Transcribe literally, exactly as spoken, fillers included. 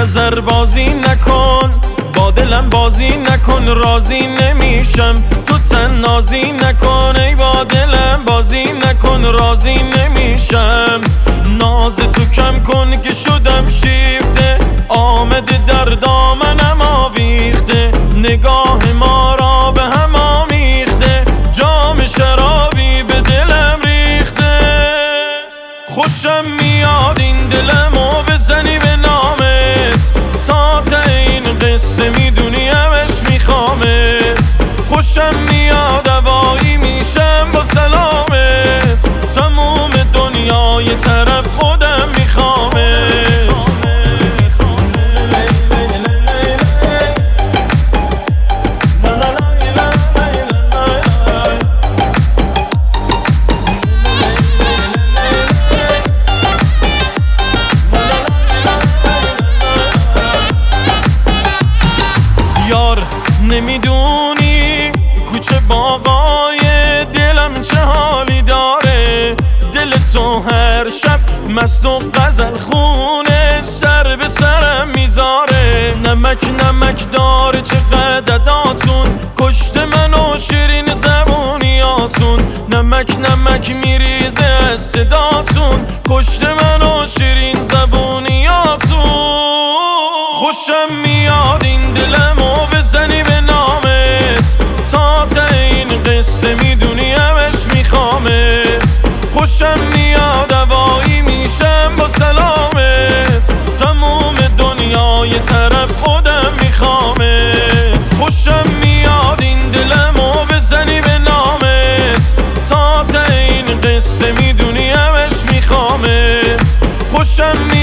نظر بازی نکن، با دلم بازی نکن، راضی نمیشم تو تنازی نکن. ای با دلم بازی نکن، راضی نمیشم. ناز تو کم کن که شدم شیفته، آمده در دامنم آویخته. نگاه ما را به هم آمیخته، جام شرابی به دلم ریخته. خوشم میاد این دلمو بزنی به نامت، تا تا این قصه میدونی همش میخوامت. خوشم میاد هوایی میشم با سلامت، تموم دنیا یه طرف خودم میخوامت. یار نمیدونی کوچه باغای دلم چه حالی داره، دل تو هر شب مست و غزل خونه سر به سرم میذاره. نمک نمک داره چقدر داتون، کشت من و شیرین زبونیاتون. نمک نمک میریزه از صداتون، کشت من و شیرین زبونیاتون. خوشم میاد این دلمو بزنی به نامت، تا تا این قصه میدونی همش میخوامت. خوشم میاد هوایی میشم با سلامت، تموم دنیا یه طرف خودم میخوامت. خوشم میاد این دلمو بزنی به نامت، تا تا این قصه میدونی همش میخوامت. خوشم